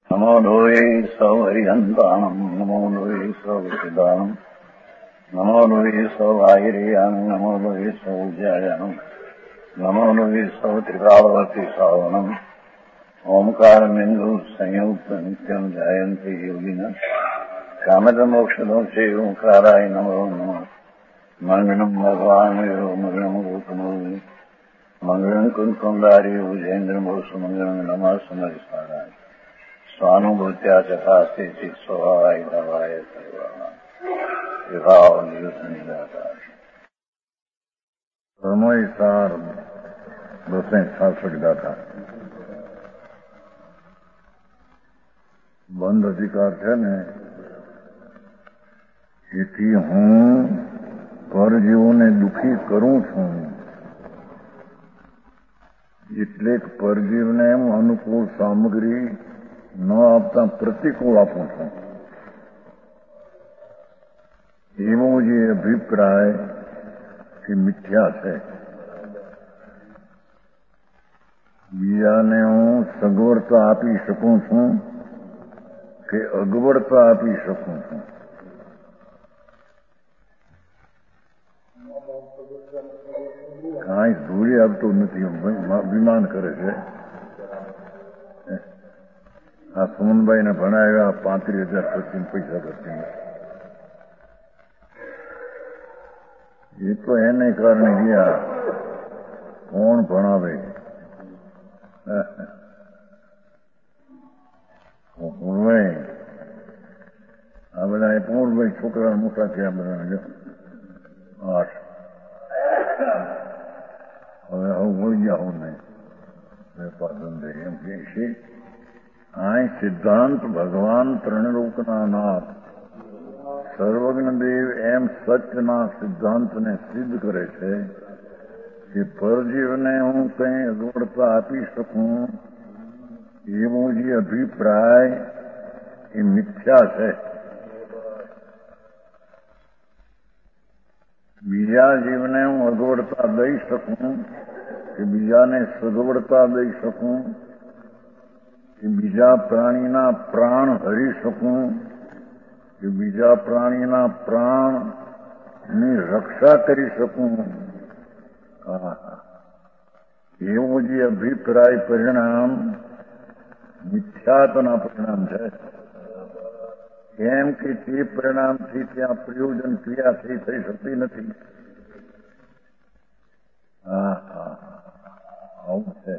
નમો લોહે સૌ હરિહંતાણમ નમો લોહે સૌ સિદ્ધાણમ નમો લોહે સૌ આયર્યાન નમો લોહે સૌ જયાનમ નમો લોહે સૌ ત્રિકાવતી સાવનમ ઓમકાર બિંદુ સંયુક્ત નિત્યમ જાયંતિ યોગિના કામદ મોક્ષદો છે ઓંકારાય નમો નમઃ મંગળમ ભગવાન મંગળમ ગૌતમો મંગળમ કુંકુંદારી ઉજેન્દ્ર મોક્ષ મંગળમ નમઃ સમરિસ્વારાય સ્વાનુભૂત્યા ચકાસ્તે સ્વભાવાય દવાય સર્વાના વિભાવ નિદાતા સમય સાર 266 દાતા બંધ અધિકાર છે ને એથી હું પરજીવોને દુઃખી કરું છું એટલે પરજીવને અનુકૂળ સામગ્રી ન આપતા પ્રતિકૂળ આપું છું એવો જે અભિપ્રાય એ મિથ્યા છે. બીજાને હું સગવડતા આપી શકું છું કે અગવડતા આપી શકું છું. કાંઈ ધૂળી આપતું નથી, અભિમાન કરે છે. આ સુમનભાઈને ભણાવ્યા 35,000 પછી પૈસા કરતી એ તો એને કારણે ગયા. કોણ ભણાવે? પૂર્ણભાઈ આ બધા પૂર્ણભાઈ છોકરા મોટા થયા બધા 8 હવે મળી ગયા હું નહીં વેપાર ધંધે એમ કે છે. આ સિદ્ધાંત ભગવાન ત્રણલોકના નાથ સર્વજ્ઞદેવ એમ સત્યના સિદ્ધાંતને સિદ્ધ કરે છે કે પરજીવને હું કંઈ અગવડતા આપી શકું એવો જે અભિપ્રાય એ મિથ્યા છે. બીજા જીવને હું અગવડતા દઈ શકું કે બીજાને સગવડતા દઈ શકું કે બીજા પ્રાણીના પ્રાણ હરી શકું કે બીજા પ્રાણીના પ્રાણની રક્ષા કરી શકું એવું જે અભિપ્રાય પરિણામ મિથ્યાત્વના પરિણામ છે. કેમ કે તે પરિણામથી ત્યાં પ્રયોજન ક્રિયા થઈ શકતી નથી. આવું છે.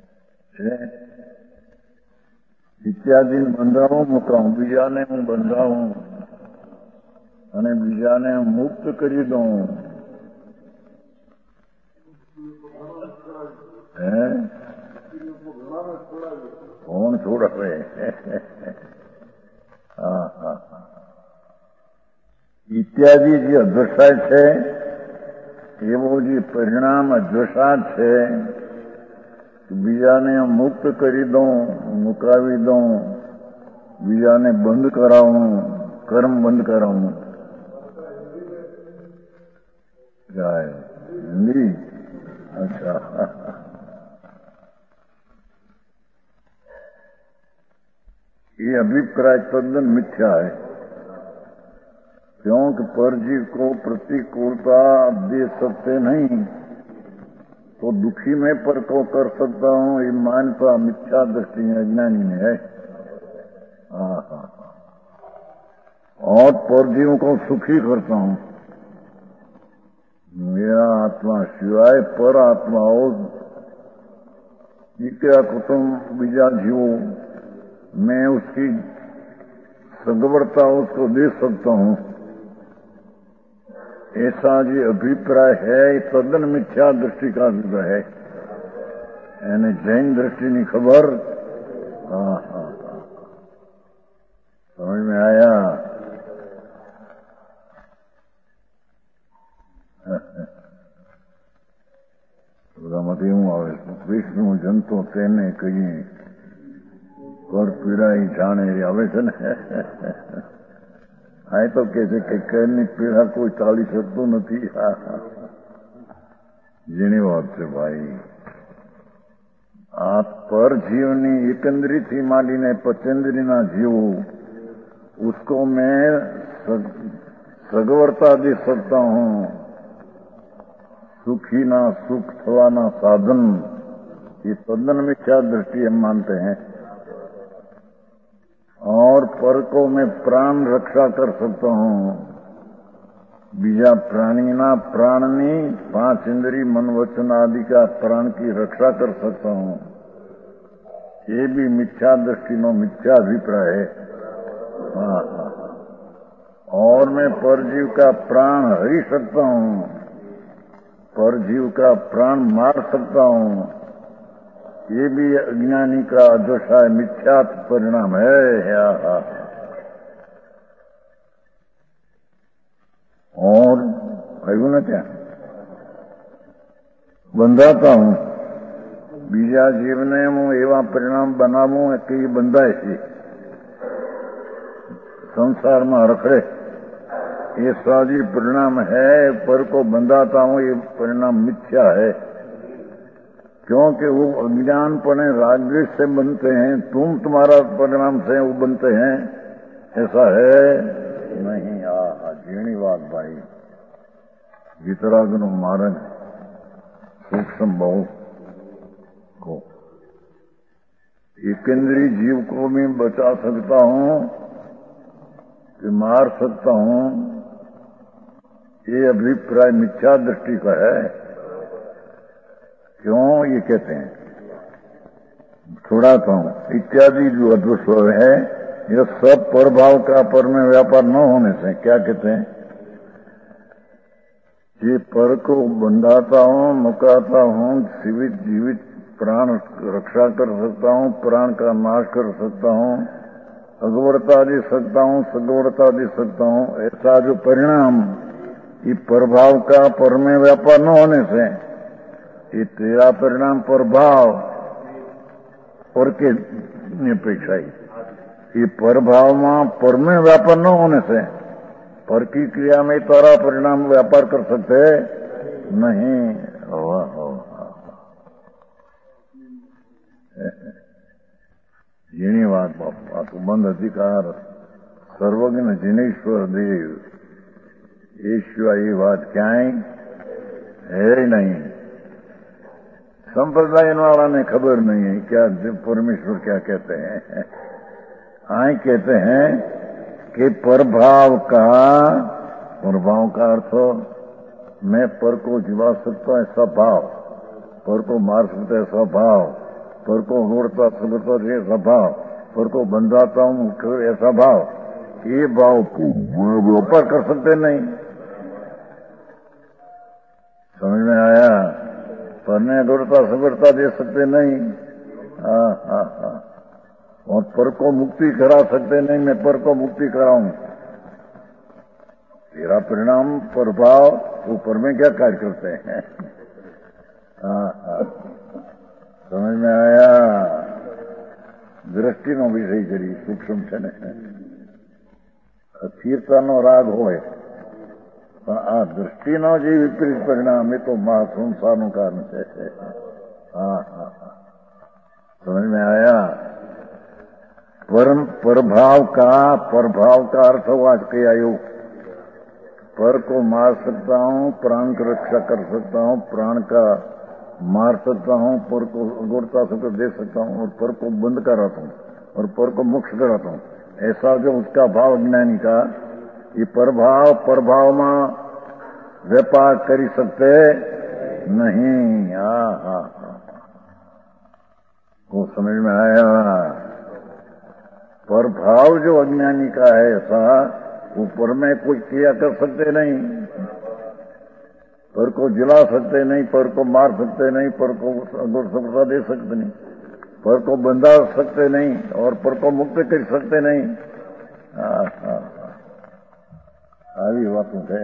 ઇત્યાદિ બંધાવું મૂકાવું, બીજાને હું બંધાવું અને બીજાને મુક્ત કરી દઉં. કોણ છોડાવે? ઇત્યાદિ જે અધ્વસાય છે એવો જે પરિણામ અધ્વસાદ છે બીજાને મુક્ત કરી દઉં, મુકાવી દઉં, બીજાને બંધ કરાવું, કર્મ બંધ કરાવું. જાય હિન્દી? અચ્છા. ये अभिप्राय तद्दन मिथ्या है क्योंकि परजीव को प्रतिकूलता दे सकते नहीं तो दुखी मैं पर को कर सकता हूं ये मान्यता मिथ्या दृष्टि अज्ञानी में है. और परजीवों को सुखी करता हूं. मेरा आत्मा सिवाय पर आत्माओं जितना कुटुंब बीजा जीवों मैं उसकी सगवड़ता उसको दे सकता हूं ऐसा जो अभिप्राय है तद्दन मिथ्या दृष्टि का अभिप्राय है. यानी जैन दृष्टि नहीं खबर. समझ में आया? બધામાંથી એવું આવે વિષ્ણુ જંતુ તેને કહીએ કર પીડા જાણે આવે છે ને. આ તો કે છે કે કરની પીડા કોઈ ટાળી શકતું નથી. જેની વાત છે ભાઈ. આ પર જીવની એકંદરી थी मालीने पचेंद्री ना जीव उसको मैं सगवरता दे सकता हूँ। सुखी ना सुख थवाना साधन, ये तद्दन मिथ्या दृष्टि हम मानते हैं। और पर को मैं प्राण रक्षा कर सकता हूँ। बीजा प्राणी ना प्राणनी 5 इंद्री मन वचन आदि का प्राण की रक्षा कर सकता हूँ। ये भी मिथ्या दृष्टि नो मिथ्या अभिप्राय है। हाँ, और मैं परजीव का प्राण हरि सकता हूँ, परजीव का प्राण मार सकता हूँ। ये भी अज्ञानी का अदशा मिथ्या परिणाम है। और कहू न क्या बंधाता हूँ बीजा जीवने हूँ एवं परिणाम बनावू कि बंधाए थी संसार में रखड़े। ये साजी परिणाम है। पर को बंधाता हूँ ये परिणाम मिथ्या है, क्योंकि वो अज्ञानपने रागद्वेष से बनते हैं। तुम तुम्हारा परिणाम से वो बनते हैं, ऐसा है नहीं। जीणी बात भाई, वितराग नो मार्ग सूक्ष्म बहु को एकेंद्री जीव को मैं बचा सकता हूँ कि मार सकता हूँ, ये अभिप्राय मिथ्या दृष्टि का है। क्यों ये कहते हैं? छुड़ाता हूँ इत्यादि जो अद्वैत है, यह सब प्रभाव का पर में व्यापार न होने से क्या कहते हैं? ये पर को बंधाता हूँ, मुकाता हूँ, जीवित प्राण रक्षा कर सकता हूँ, प्राण का नाश कर सकता हूँ, अगवरता दे सकता हूँ, सगवरता दे सकता हूँ। ऐसा जो परिणाम ये प्रभाव का पर में व्यापार न होने से, ये तेरा परिणाम प्रभाव और के निरपेक्षा ये प्रभाव में पर में व्यापार न होने से पर की क्रिया में तारा परिणाम व्यापार कर सकते नहीं। जीणी बात बापा तो बंद अधिकार सर्वज्ञ जिनेश्वर देव ईश्वर ये बात क्या है ही नहीं। संप्रदाय वाला ने खबर नहीं है क्या परमेश्वर क्या कहते हैं। आए कहते हैं कि प्रभाव का अर्थ मैं पर को जिवा सकता हूँ ऐसा भाव, पर को मार सकता है ऐसा भाव, पर को होड़ता सकता है ऐसा भाव, पर को बंधाता हूँ ऐसा भाव, ये भाव को व्यापार कर सकते नहीं। समझ में आया? परने गौरता सगरता दे सकते नहीं। और पर को मुक्ति करा सकते नहीं। मैं पर को मुक्ति कराऊं, तेरा परिणाम प्रभाव ऊपर में क्या कार्य करते हैं? समझ में आया? दृष्टि नो भी सही करी सूक्ष्म છે ને સ્થિરતાનો રાગ હોય પણ આ દૃષ્ટિનો જે વિપરીત પરિણામ એ તો સંસારનું કારણ છે। समझ में आया? प्रभाव का अर्थ हुआ कि आयु पर को मार सकता हूँ, प्राण की रक्षा कर सकता हूँ, प्राण का मार सकता हूँ, पर को गोड़ता सकता दे सकता हूँ, और पर को बंद कराता हूँ, और पर को मोक्ष कराता हूँ। ऐसा जो उसका भाव ज्ञानी का ये प्रभाव में व्यापार कर सकते नहीं। वो समझ में आया? प्रभाव जो अज्ञानी का है ऐसा ऊपर में कोई क्रिया कर सकते नहीं, पर को जिला सकते नहीं, पर को मार सकते नहीं, पर को सफलता दे सकते नहीं, पर को बंधा सकते नहीं, और पर को मुक्त कर सकते नहीं। આવી વાતો है।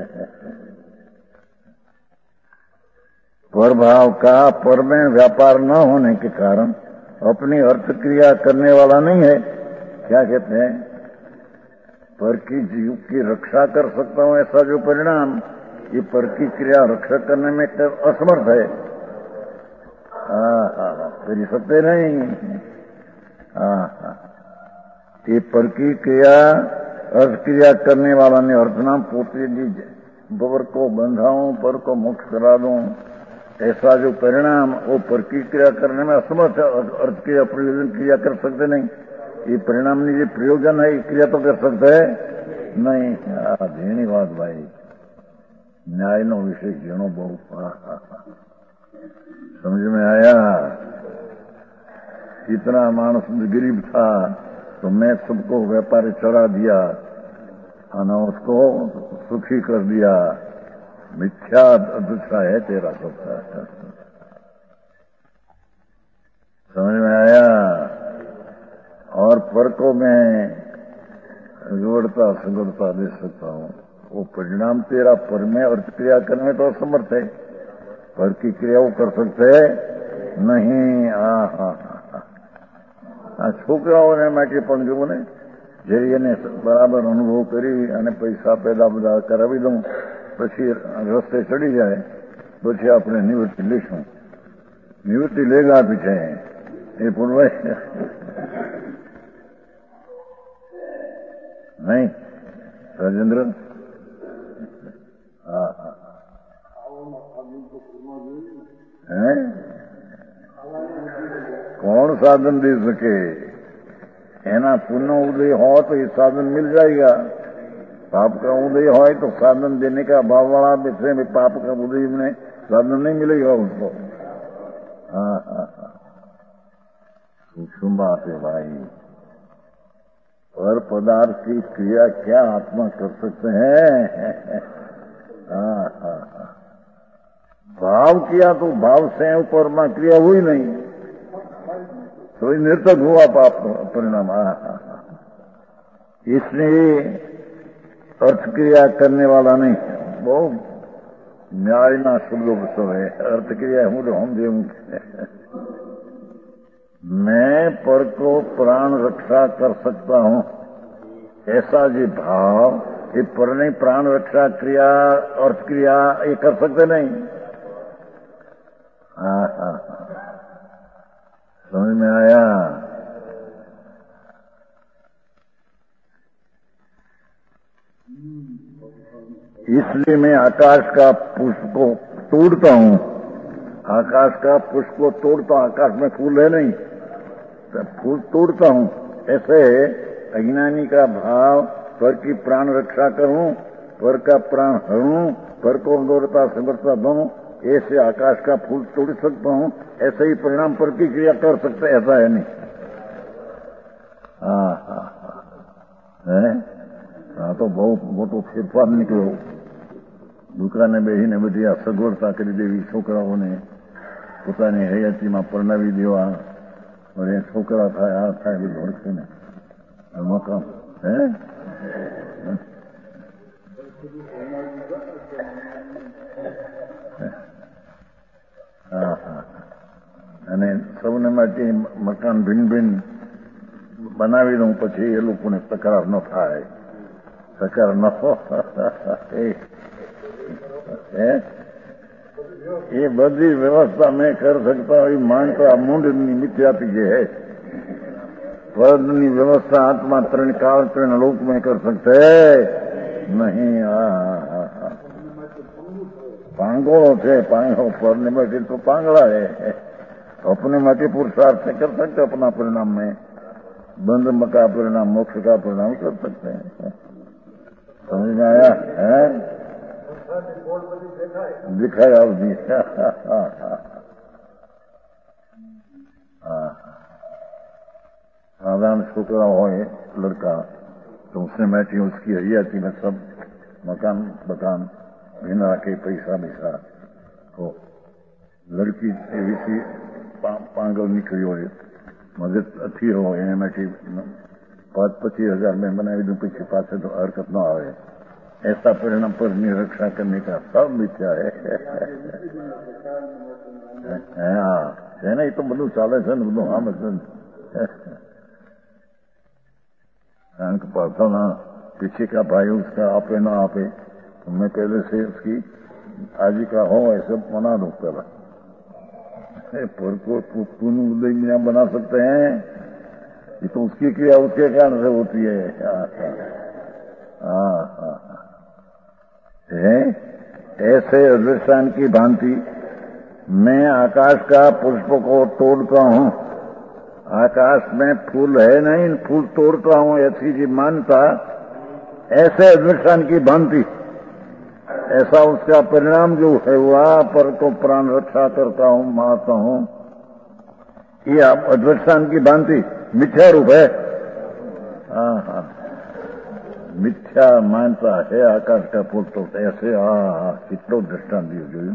प्रभाव का पर में व्यापार न होने के कारण अपनी अर्थ क्रिया करने वाला नहीं है। क्या कहते हैं? पर की जीव की रक्षा कर सकता हूं ऐसा जो परिणाम, ये पर की क्रिया रक्षा करने में असमर्थ है। કરી सकते नहीं। ये पर की क्रिया अर्थ क्रिया करने वाला ने अर्थ नाम पोते दीजिए, पर को बंधाऊं, पर को मोक्ष करा दूं, ऐसा जो परिणाम वो पर की क्रिया करने में असमर्थ है। अर्थ क्रिया प्रयोजन क्रिया कर सकते नहीं। ये परिणाम नहीं, ये प्रयोजन है, क्रिया तो कर सकते है नहीं। घणी बात भाई, न्याय नो विषय घणो बहुत समझ में आया। इतना मानस गरीब था तो मैं सबको व्यापारी चढ़ा दिया और उसको सुखी कर दिया। मिथ्या दूसरा है तेरा सबका। समझ में आया। और पर को मैं जोड़ता सुगड़ता दे सकता हूँ, वो परिणाम तेरा पर में अर्थ क्रिया करने में तो असमर्थ है। पर की क्रिया वो कर सकते है नहीं। છોકરાઓને માટે પણ જુઓ ને, જે એને બરાબર અનુભવ કરી અને પૈસા પેદા બધા કરાવી દઉં, પછી રસ્તે ચડી જાય, પછી આપણે નિવૃત્તિ લઈશું. નિવૃત્તિ લેગા પીછે એ પૂર્વે નહીં રાજેન્દ્ર. હે कौन साधन दे सके? एना पुण्य उदय हो तो ये साधन मिल जाएगा। पाप का उदय हो तो साधन देने का भाव वाला विषय में पाप का उदय में साधन नहीं मिलेगा उसको। सूक्ष्म बात है भाई। पर पदार्थ की क्रिया क्या आत्मा कर सकते हैं? भाव किया तो भाव से ऊपर में क्रिया हुई नहीं तो निरर्थक हुआ पाप परिणाम। इसलिए अर्थ क्रिया करने वाला नहीं, बहुत न्याय ना सुलभ सब है। अर्थ क्रिया हूं तो हम दे मैं पर को प्राण रक्षा कर सकता हूं, ऐसा जो भाव ये पर नहीं प्राण रक्षा क्रिया अर्थ क्रिया ये कर सकते नहीं। समझ में आया। इसलिए मैं आकाश का पुष्प को तोड़ता हूं। आकाश का पुष्प को तोड़ता हूं। आकाश में फूल है नहीं, तो फूल तोड़ता हूं। ऐसे अज्ञानी का भाव पर की प्राण रक्षा करूं, पर का प्राण हरूं, पर को दौड़ता समर्था दूं, ऐसे आकाश का फूल तोड़ सकता हूं। ऐसे ही परिणाम पर की क्रिया कर सकते, ऐसा है नहीं। तो बहुत मोटो फेरफार निकलो। દુકરાને બેહીને બધી આ સગવડતા કરી દેવી, છોકરાઓને પોતાની હયાતીમાં પરણાવી દેવા, અને છોકરા થાય આ થાય બધું હરખે ને મકાન હે અને સૌને માટે મકાન ભિન્ન ભિન્ન બનાવી દઉં, પછી એ લોકોને તકરાર ન થાય. તકરાર ન ये बड़ी व्यवस्था मैं कर सकता हूँ. मानता मूंड मिथ्यापी जे है वर्णनी व्यवस्था आत्मा तरण काल तरण लोक में कर सकते नहीं. पांगोड़ो थे पांगो पढ़ने में तो पांगड़ा है. अपने माटे पुरुषार्थ कर सकते अपना परिणाम में बंध का परिणाम मोक्ष का परिणाम कर सकते हैं. समझ में आया है? दिखाया भी साधारण छोकरा हो लड़का तो उसने बैठी उसकी हरियाती में सब मकान बकान बिना के पैसा बैसा तो लड़की एवी पांगल निकली हो मदद अच्छी हो एने 5-25 में बनावी दूं पीछे पासे तो हरकत न आवे. ऐसा परिणाम पर निरक्षा करने का सब मिथ्या है. है नहीं तो બધું ચાલે છે ને બધું આમ જ કારણ કે प्रार्थना पीछे का भाई उसका आपे ना आपे तो मैं पहले से उसकी आजीविका हो ऐसे मना दूं पहला. पर को तून उदय बिना बना सकते हैं? ये तो उसकी क्रिया उसके कारण से होती है। ऐसे अधिष्ठान की भांति मैं आकाश का पुष्प को तोड़ता हूँ, आकाश में फूल है नहीं, फूल तोड़ता हूँ, ऐसी जी मानता, ऐसे अधिष्ठान की भांति ऐसा उसका परिणाम जो है हुआ, पर को प्राण रक्षा करता हूँ, मारता हूँ, ये आप अधिष्ठान की भांति मिथ्या रूप है। हाँ, मिथ्या मानता है आकाश का फूल तो ऐसे। कितना दृष्टांत दियो जो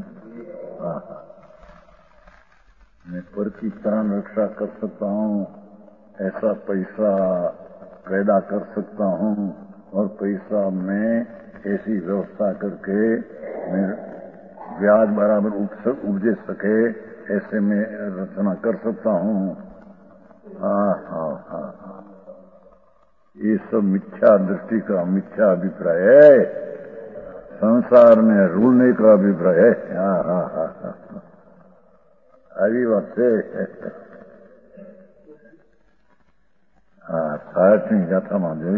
मैं पर की प्राण रक्षा कर सकता हूँ, ऐसा पैसा पैदा कर सकता हूँ, और पैसा में ऐसी व्यवस्था करके मैं ब्याज बराबर उपजे सके, ऐसे में रचना कर सकता हूँ। ये सब मिथ्या दृष्टि का मिथ्या अभिप्राय है, संसार में रूलने का अभिप्राय है। अभी बात से साठ नहीं जाता मांझे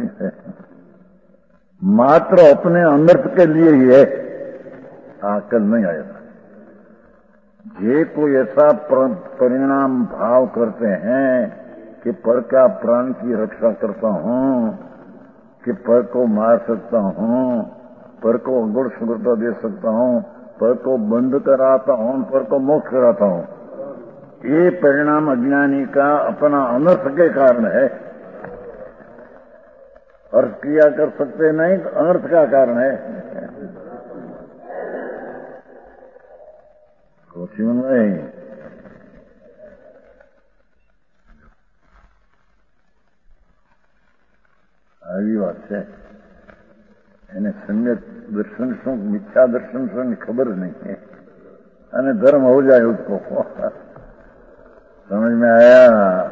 मात्र अपने अनर्थ के लिए ही है, आकल नहीं आया था। ये कोई ऐसा परिणाम भाव करते हैं कि पर का प्राण की रक्षा करता हूँ, कि पर को मार सकता हूँ, पर को गुण सुगुरता दे सकता हूँ, पर को बंद कराता हूँ, पर को मोक्ष कराता हूँ, ये परिणाम अज्ञानी का अपना अनर्थ के कारण है। अर्थ क्रिया कर सकते नहीं तो अनर्थ का कारण है। कोशिश नहीं, આવી વાત છે। એને सम्यक दर्शन શું मिथ्या दर्शन શું खबर नहीं है, અને धर्म हो जाए उसको। समझ में आया?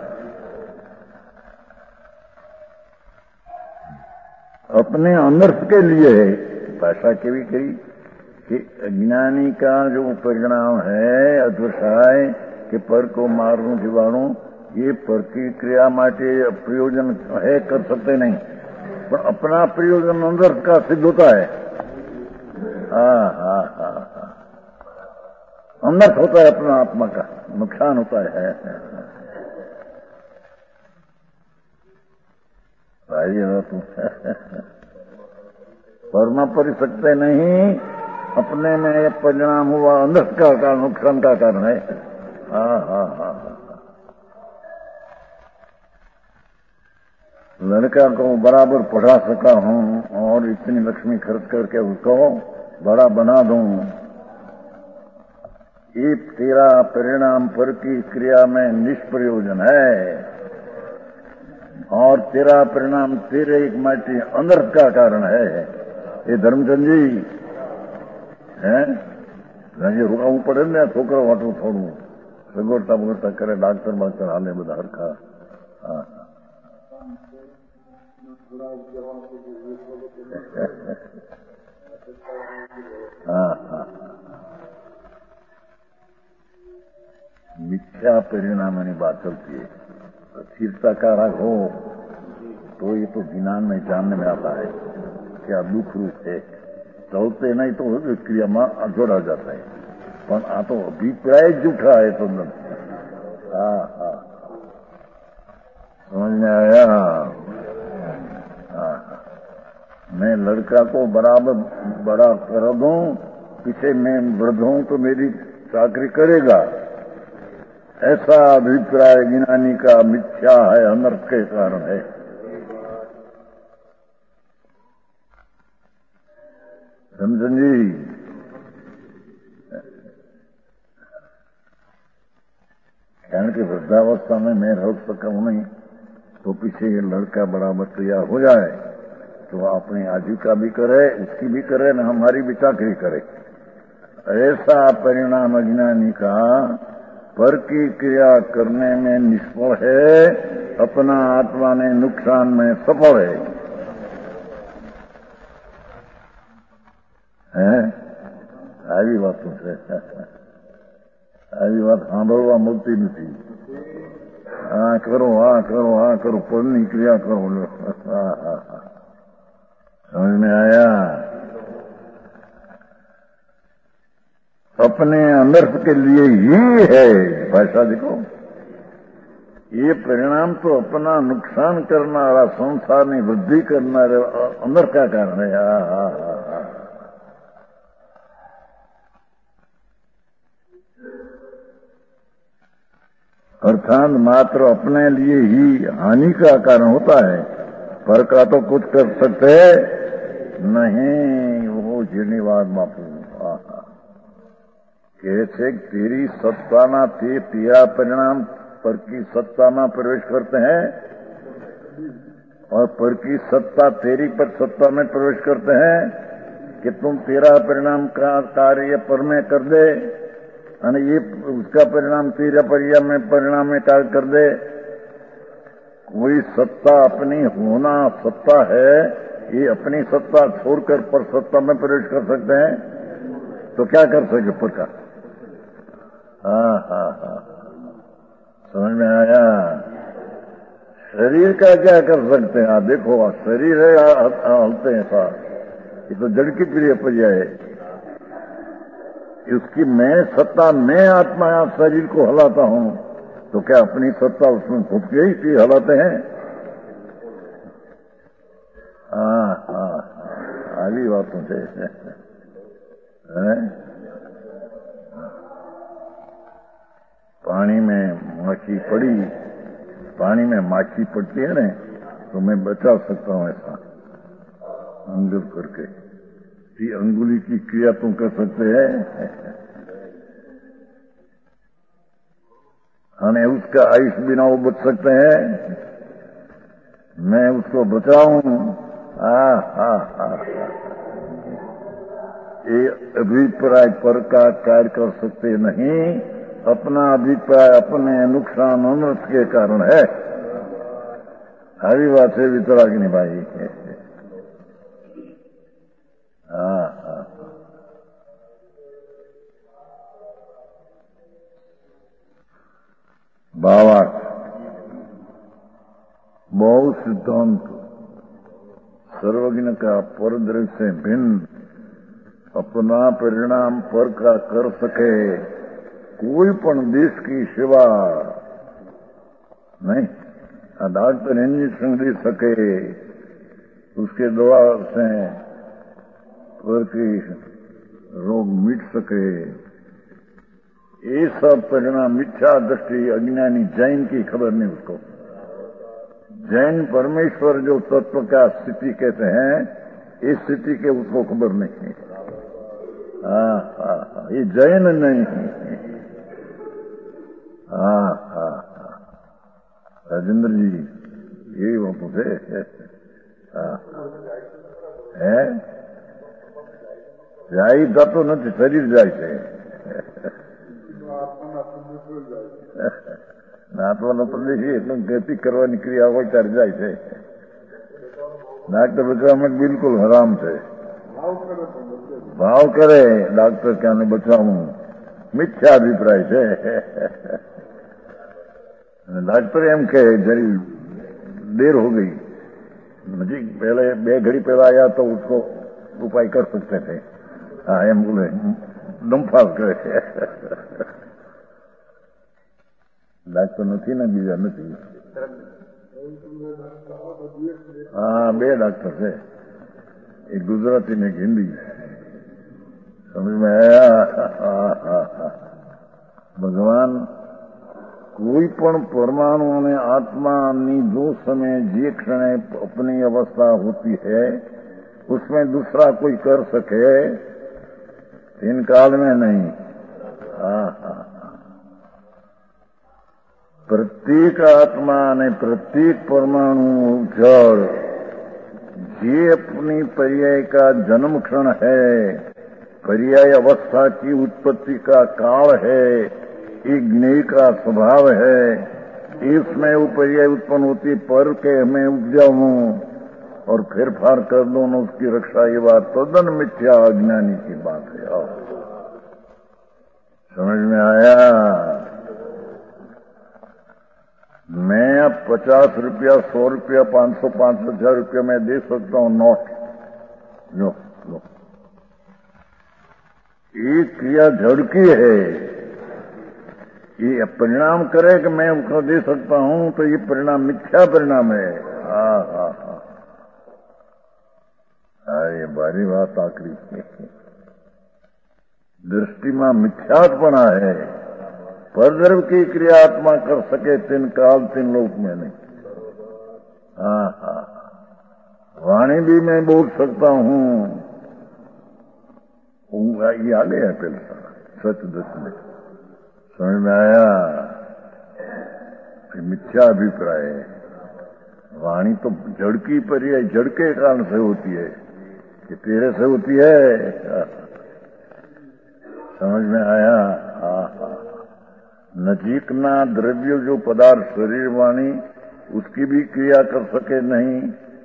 अपने अनर्थ के लिए है। भाषा केवी करी कि अज्ञानी का जो परिणाम है अद्वसाय कि पर को मारू जीवाणु, ये पर की क्रिया माटे प्रयोजन है, कर सकते नहीं, पर अपना प्रयोजन अनर्थ का सिद्ध होता है। अनर्थ होता है, अपना आत्मा का नुकसान होता है। वर्मा पर सकते नहीं, अपने में ये परिणाम हुआ अनर्थ का कारण, नुकसान का कारण है। लड़का को बराबर पढ़ा सका हूँ और इतनी लक्ष्मी खर्च करके उसको बड़ा बना दूं, ये तेरा परिणाम पर की क्रिया में निष्प्रयोजन है, और तेरा परिणाम तेरे एक माटी अनर्थ का कारण है। ये धर्मचंद जी है, रुकावू पड़े ने छोकरो वाटू थोड़ू सगोड़ता बगड़ता करे, डॉक्टर बाक्टर हाले बधा हरखा। मिथ्या परिणाम बात चलती है। स्थिरता का राग हो तो ये तो ज्ञान में जानने में आता है क्या दुख रूप है। चलते नहीं तो क्रिया में अजोड़ा जाता है, पर आ तो अभिप्राय जूठा है। तो समझ में आया? मैं लड़का को बराबर बड़ा कर दूं, पीछे मैं बढ़ दूं तो मेरी चाकरी करेगा, ऐसा अभिप्राय ज्ञानी का मिथ्या है, अनर्थ के कारण है। समझन जी? कारण कि वृद्धावस्था में मैं रह सका हूं नहीं, तो पीछे ये लड़का बराबर तैयार हो जाए तो अपनी आजीविका भी करे, उसकी भी करे, न हमारी भी चाकरी करे। ऐसा परिणाम अज्ञानी का पर की क्रिया करने में निष्फल है, अपना आत्मा ने नुकसान में सफल है। આવી વાતો છે। આવી વાત સાંભળવા મળતી નથી. આ કરો, પરની ક્રિયા કરો. समझ में आया? अपने अनर्थ के लिए ही है। भाषा देखो, ये परिणाम तो अपना नुकसान करनारा, संसारनी वृद्धि करनारा अनर्थ का कारण है। अर्थात मात्र अपने लिए ही हानि का कारण होता है, पर का तो कुछ कर सकते नहीं। वो जीर्णिवाद बापू કહે છે કે તેરી સત્તાના તે तेरा परिणाम पर की सत्ता में प्रवेश करते हैं और पर की सत्ता तेरी पर सत्ता में प्रवेश करते हैं कि तुम तेरा परिणाम का कार्य पर में कर दे और ये उसका परिणाम तेरा परिणाम में कार्य कर दे। कोई सत्ता अपनी होना सत्ता है, ये अपनी सत्ता छोड़कर पर सत्ता में प्रवेश कर सकते हैं तो क्या कर सके पर का? हाँ, समझ में आया? शरीर का क्या कर सकते हैं? आप देखो, शरीर है हलते हैं साथ, ये तो जड़ की प्रिय पर्या है। उसकी मैं सत्ता, मैं आत्मा शरीर को हलाता हूं तो क्या अपनी सत्ता उसमें घुस गई थी हलाते हैं? आली बातों से पानी में माछी पड़ी, पानी में माछी पड़ती है ना तो मैं बचा सकता हूं ऐसा अंगुल करके। ये अंगुली की क्रिया तुम कर सकते हैं और उसका आयुष बिना वो बच सकते हैं, मैं उसको बचाऊं। ये अभिप्राय पर का कार्य कर सकते नहीं, अपना अभिप्राय अपने नुकसान अनर्थ के कारण है। हरी बात है वितरागिनी भाई। भावार्थ बहु सिद्धांत सर्वज्ञ का परद्रव्य से भिन्न अपना परिणाम पर का कर सके कोई पण देश की सेवा नहीं। डॉक्टर इंजेक्शन दे सके, उसके दवा से पर की रोग मिट सके, ये सब परिणाम मिथ्या दृष्टि अज्ञानी जैन की खबर नहीं उसको। जैन परमेश्वर जो तत्व का स्थिति कहते हैं, इस स्थिति के उसको खबर नहीं है। ये जैन नहीं। राजेंद्र जी यही बात है। જાય જતો નથી, શરીર જાય છે. આત્માનો પ્રદેશ એટલે ગતિ કરવાની ક્રિયા હોય ત્યારે જાય છે. ડાક્ટર બચાવવામાં બિલકુલ હરામ છે. ભાવ કરે ડાક્ટર કે આને બચાવવું, મિથ્યા અભિપ્રાય છે. डॉक्टर एम के जरी देर हो गई, नजीक पहले 2 घड़ी पहला आया तो उसको उपाय कर सकते थे. हाँ एम बोले डम्फास करे. डॉक्टर नहीं ना बीजा नहीं. हाँ 2 डॉक्टर है, एक गुजराती ने एक हिंदी. समझ में आया? भगवान कोई पण परमाणु ने आत्मा जो समय जे क्षण अपनी अवस्था होती है उसमें दूसरा कोई कर सके, इन काल में नहीं. प्रत्येक आत्मा ने प्रत्येक परमाणु जड़ जे अपनी पर्याय का जन्म क्षण है, पर्याय अवस्था की उत्पत्ति का काल है, एक ज्ञेय का स्वभाव है, इसमें वो पर्याय उत्पन्न होती पर के मैं उपजाऊं और फिर फार कर दो न उसकी रक्षा, ये बात तदन मिथ्या अज्ञानी की बात है. समझ में आया? मैं अब 50 रुपया, 100 रुपया, 500, 5,000 रुपया मैं दे सकता हूं नोट। लो लो, ये क्रिया जड़ की है। ये परिणाम करे कि मैं उसको दे सकता हूं, तो ये परिणाम मिथ्या परिणाम है। ये बारी बात आखिरी दृष्टि में मिथ्यात्पना है। परद्रव्य की क्रिया आत्मा कर सके तीन काल तीन लोक में नहीं। वाणी भी मैं बोल सकता हूं, ये आ गया पहले सच दस में। समझ में आया? मिथ्या अभिप्राय है। वाणी तो जड़ की पर्याय जड़ के कारण से होती है कि तेरे से होती है। समझ में आया? नजीकना द्रव्य जो पदार्थ शरीर वाणी उसकी भी क्रिया कर सके नहीं,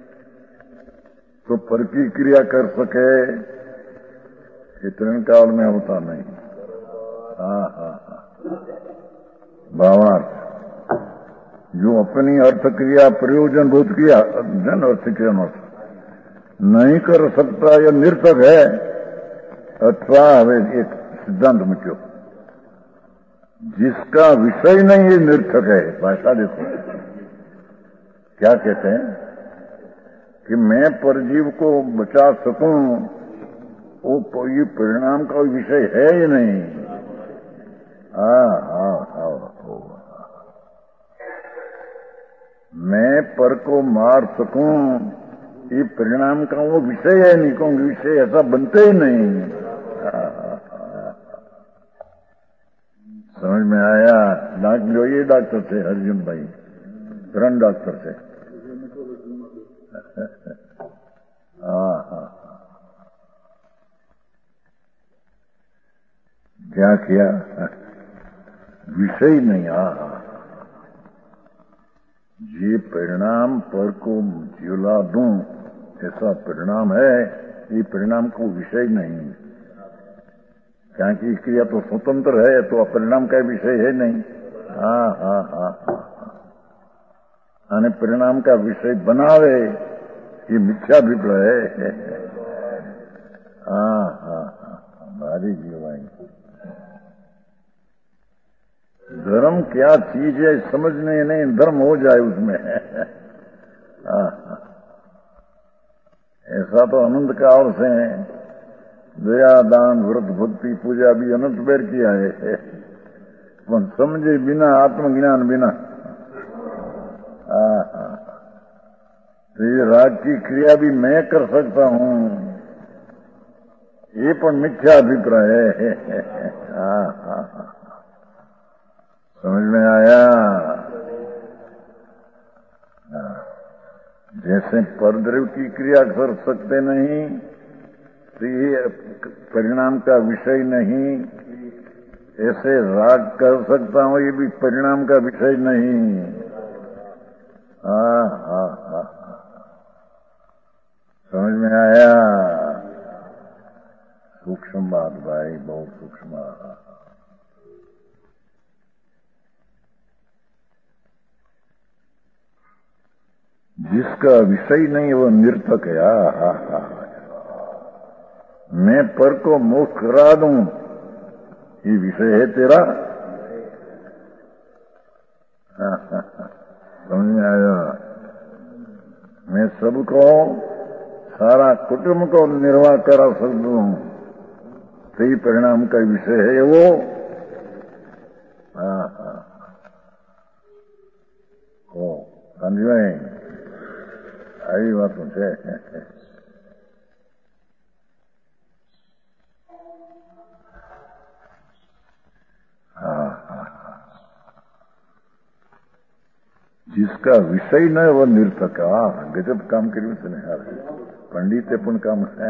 तो पर की क्रिया कर सके, इतने काल में होता नहीं। भावार्थ जो अपनी अर्थ क्रिया प्रयोजन भूत क्रिया जन अर्थ के नहीं कर सकता, यह निर्थक है। अथवा एक सिद्धांत में क्यों जिसका विषय नहीं ये निर्थक है। भाषा देखो क्या कहते हैं कि मैं परजीव को बचा सकूं, वो ये परिणाम का विषय है ही नहीं। मैं पर को मार सकूं, ये परिणाम का वो विषय है नहीं, क्योंकि विषय ऐसा बनते ही नहीं। समझ में आया? जो ये डॉक्टर थे अर्जुन भाई, रन डॉक्टर थे। क्या किया? विषय नहीं। ये परिणाम पर को झूला दूं ऐसा परिणाम है, ये परिणाम को विषय नहीं। क्योंकि क्रिया तो स्वतंत्र है, तो परिणाम का विषय है नहीं। आने परिणाम का विषय बनावे, ये मिथ्याभिप्राय है। भारी जीवाई धर्म क्या चीज है समझने नहीं, धर्म हो जाए उसमें। ऐसा तो अनंत काल से दया दान व्रत भक्ति पूजा भी अनंत बेर किया है, पर समझे बिना, आत्मज्ञान बिना। तो ये राग की क्रिया भी मैं कर सकता हूं, ये पर मिथ्या अभिप्राय है। समझ में आया? जैसे परद्रव्य की क्रिया कर सकते नहीं, तो ये परिणाम का विषय नहीं। ऐसे राग कर सकता हूं, ये भी परिणाम का विषय नहीं। समझ में आया? सूक्ष्म बात भाई, बहुत सूक्ष्म। जिसका विषय नहीं वो निर्थक है। मैं पर को मोक्ष करा दूं, ये विषय है तेरा। समझ में आया? मैं सबको, सारा कुटुंब को निर्वाह करा सकता हूं, तो ये परिणाम का विषय है वो। समझ आई बात है। जिसका विषय न वो निर्थक। गजब काम करिए से नहीं, पंडित अपन काम है।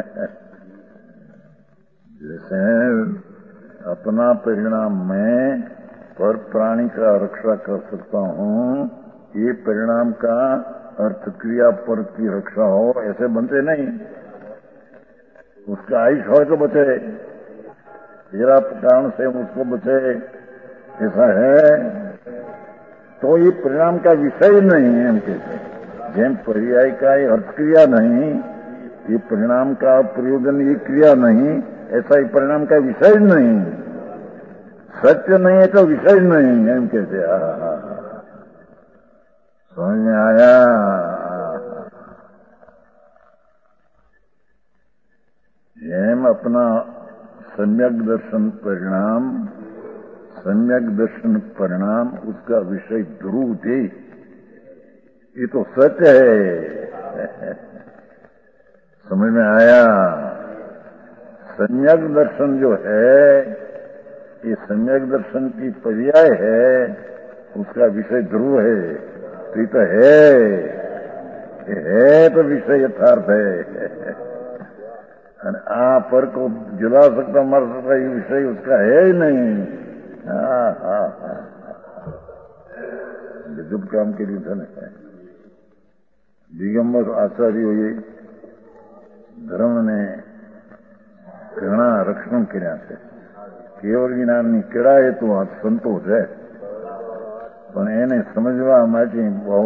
जैसे अपना परिणाम में पर प्राणी का रक्षा कर सकता हूं, ये परिणाम का अर्थ क्रिया पर की रक्षा हो, ऐसे बनते नहीं। उसका आयुष हो तो बचे। तेरा कारण से उसको बचे, ऐसा है तो ये परिणाम का विषय नहीं है। हम कहते हैं जेम पर्याय का ये अर्थ क्रिया नहीं, ये परिणाम का प्रयोजन ये क्रिया नहीं, ऐसा ही परिणाम का विषय नहीं। सत्य नहीं है तो विषय नहीं है। हम कहते समझ में आया? एम अपना सम्यक दर्शन परिणाम, सम्यक दर्शन परिणाम उसका विषय ध्रुव थे, ये तो सत्य है। समझ में आया? सम्यक दर्शन जो है ये सम्यक दर्शन की पर्याय है, उसका विषय ध्रुव है। तो ये तो है तो विषय यथार्थ है। आप पर को जला सकता मर सकता ये विषय उसका है ही नहीं। विद्युत काम के लिए धन है। दिगंबर आचार्य हुए धर्म ने घणा रक्षण કર્યા છે। કેવળ જ્ઞાનની કેળા હેતુ આ સંતોષ છે, પણ એને સમજવા માટે બહુ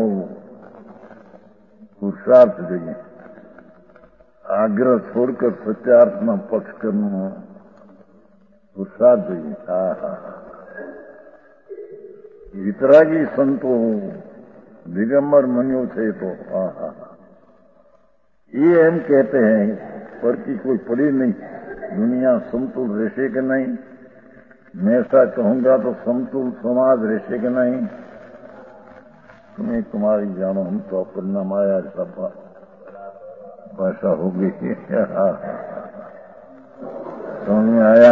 પુરુષાર્થ જોઈએ। आग्रह छोड़कर सत्यार्थना पक्ष करना पुरुषार्थ જોઈએ। वितरागी संतो दिगंबर मन्यो थे तो ये हम कहते हैं पर की कोई पड़ी नहीं, दुनिया समतुल रहसे कि नहीं। मैं ऐसा कहूंगा तो समतुल समाज रहसे कि नहीं। तुम्हें तुम्हारी जानो, हम तो परिणाम आया सब भाषा हो गई। समझ में आया?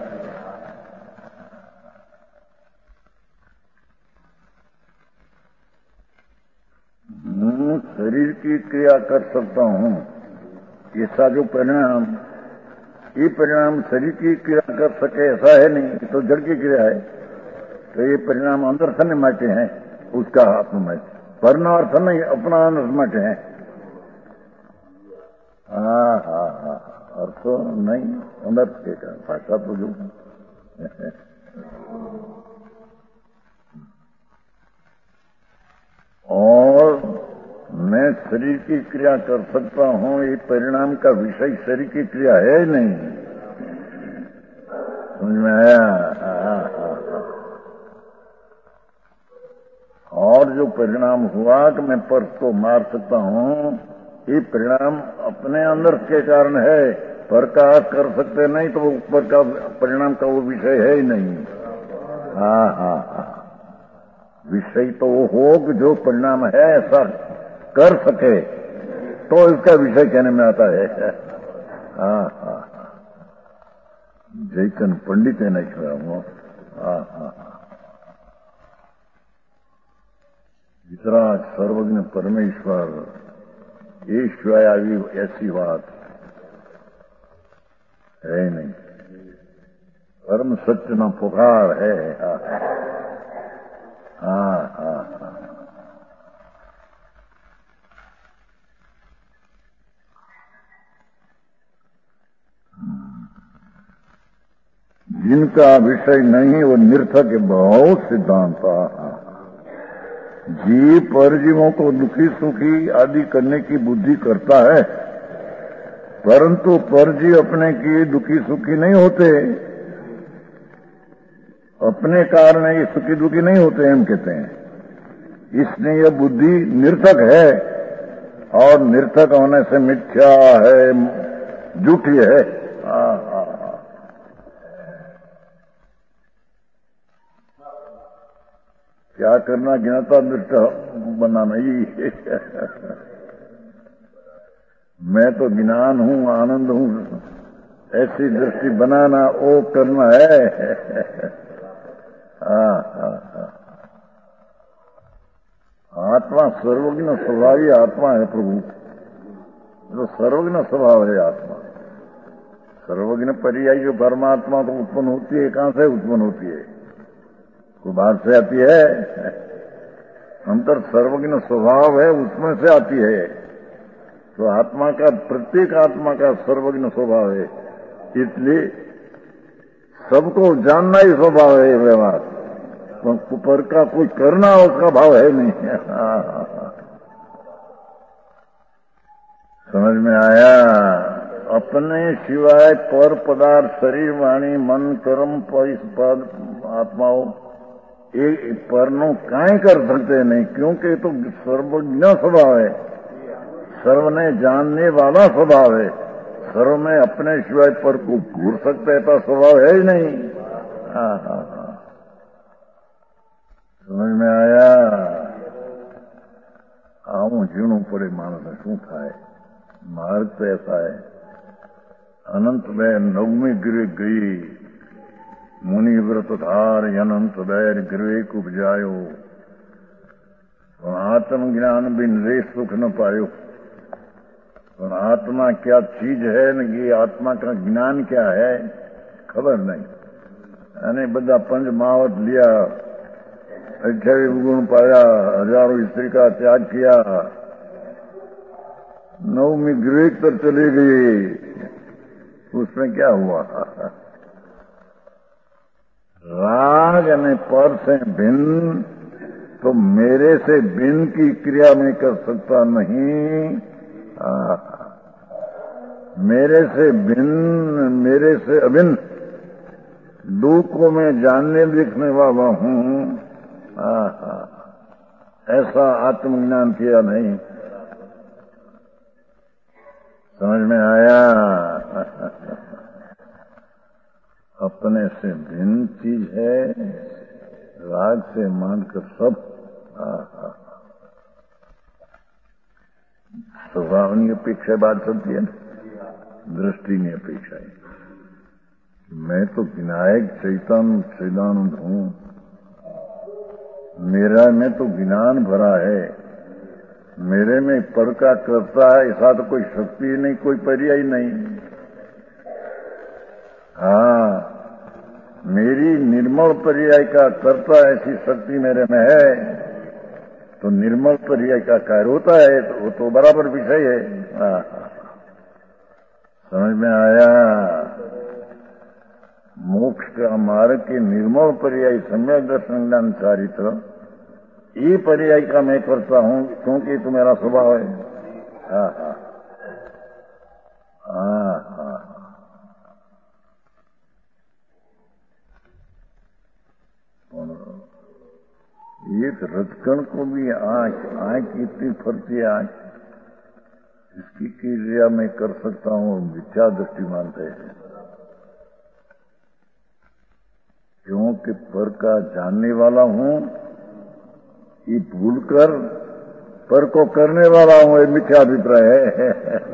मैं शरीर की क्रिया कर सकता हूँ, ऐसा जो परिणाम, ये परिणाम शरीर की क्रिया कर सके ऐसा है नहीं, ये तो जड़ की क्रिया है। तो ये परिणाम अंदर से माटे हैं, उसका आत्मा में परना अर्थ नहीं, अपना अंदर माटे हैं। अर्थ नहीं, अनर्थ के कारण भाषा तो जो और मैं शरीर की क्रिया कर सकता हूँ, ये परिणाम का विषय शरीर की क्रिया है नहीं। समझ में आया? और जो परिणाम हुआ कि मैं पर्स को मार सकता हूँ, ये परिणाम अपने अंदर के कारण है, पर का कर सकते नहीं तो ऊपर का परिणाम का वो विषय है ही नहीं। विषय तो वो हो कि जो परिणाम है ऐसा कर सके तो इसका विषय कहने में आता है। जयकन पंडित है नहीं छोड़ा। वितराग सर्वज्ञ परमेश्वर ईश्वर आई ऐसी बात है नहीं। परम सत्य न पुकार है। जिनका विषय नहीं वो निर्थक है। बहुत सिद्धांत जीव परजीवों को दुखी सुखी आदि करने की बुद्धि करता है, परंतु परजीव अपने की दुखी सुखी नहीं होते, अपने कारण ये सुखी दुखी नहीं होते हम कहते हैं। इसलिए यह बुद्धि निर्थक है और निर्थक होने से मिथ्या है, झूठी है। क्या करना, ज्ञाता दृष्टा बनाना ही। मैं तो ज्ञान हूँ, आनंद हूँ, ऐसी दृष्टि बनाना वो करना है। आत्मा सर्वज्ञ स्वभावी आत्मा है प्रभु, तो सर्वज्ञ स्वभाव है आत्मा। सर्वज्ञ पर्याय जो परमात्मा तो उत्पन्न होती है, कहां से उत्पन्न होती है? कोई बाहर से आती है? अंतर सर्वज्ञ स्वभाव है, उसमें से आती है। तो आत्मा का, प्रत्येक आत्मा का सर्वज्ञ स्वभाव है। इसलिए सबको जानना ही स्वभाव है, व्यवहार पर का कोई करना उसका भाव है नहीं। समझ में आया? अपने सिवाय पर पदार्थ शरीर वाणी मन कर्म पद आत्माओं एक परनो काई कर सकते नहीं, क्योंकि तो सर्वज्ञ स्वभाव है, सर्वने जानने वाला स्वभाव है। सर्व में अपने सिवाय पर को घूर सकता है तो स्वभाव है ही नहीं। समझ में आया? आऊं जीणू पड़े मानस शू थाय। मार्ग तो ऐसा है। अनंत बैर नवमी गृह गई, मुनि व्रत धार अनंत बैर गृह उपजायो, आत्मज्ञान बिन रे सुख न पायो। और आत्मा क्या चीज है न, ये आत्मा का ज्ञान क्या है खबर नहीं। यानी बदा पंच महावत लिया, 28 गुण पाया, हजारों स्त्री का त्याग किया, नवमी गृह पर चली गई, उसमें क्या हुआ? राग यानी पर से भिन्न तो मेरे से भिन्न की क्रिया में कर सकता नहीं। मेरे से भिन्न, मेरे से अभिन्न दो को मैं जानने देखने वाला हूं, ऐसा आत्मज्ञान किया नहीं। समझ में आया? अपने से भिन्न चीज है, राग से मानकर सब स्वभाव नहीं अपेक्षा बात चलती है, दृष्टि नहीं अपेक्षा है। मैं तो विनायक चैतन्य हूं, मेरा में तो ज्ञान भरा है, मेरे में पर का करता है ऐसा तो कोई शक्ति नहीं, कोई पर्याय नहीं। मेरी निर्मल पर्याय का करता ऐसी शक्ति मेरे में है, तो निर्मल पर्याय का कार्य होता है, तो वो तो बराबर विषय है। समझ में आया? मोक्ष का मार्ग के निर्मल पर्याय सम्यक दर्शन ज्ञान चारित्र, ये पर्याय का मैं करता हूं क्योंकि तो मेरा स्वभाव है। ये रजकण को भी आंख इतनी फरती है, आंख इसकी क्रिया मैं कर सकता हूं, मिथ्या दृष्टि मानते हैं, क्योंकि पर का जानने वाला हूं, ये भूलकर पर को करने वाला हूं, ये मिथ्या अभिप्राय है।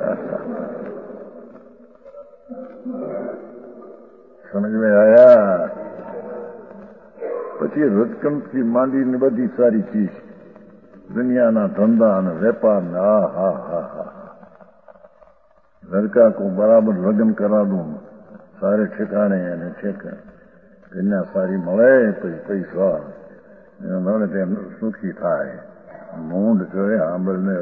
समझ में आया? પછી રજકણથી માંડીને બધી સારી ચીજ, દુનિયાના ધંધા અને વેપારના लड़का को बराबर लग्न करा दूं, सारे ठिकाने यानी ठेका कन्या सारी મળે પછી પૈસા મળે તે સુખી થાય, મૂંડ જોડે સાંભળને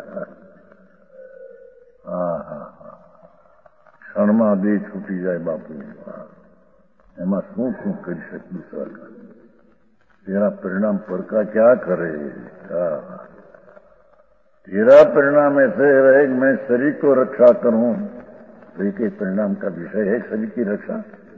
ક્ષણમાં દેહ છૂટી જાય બાપુ, એમાં શું શું કરી શકું સરકાર? तेरा परिणाम पर का क्या करे? तेरा परिणाम ऐसे रहे कि मैं शरीर को रक्षा करूं, तो एक परिणाम का विषय है शरीर की रक्षा।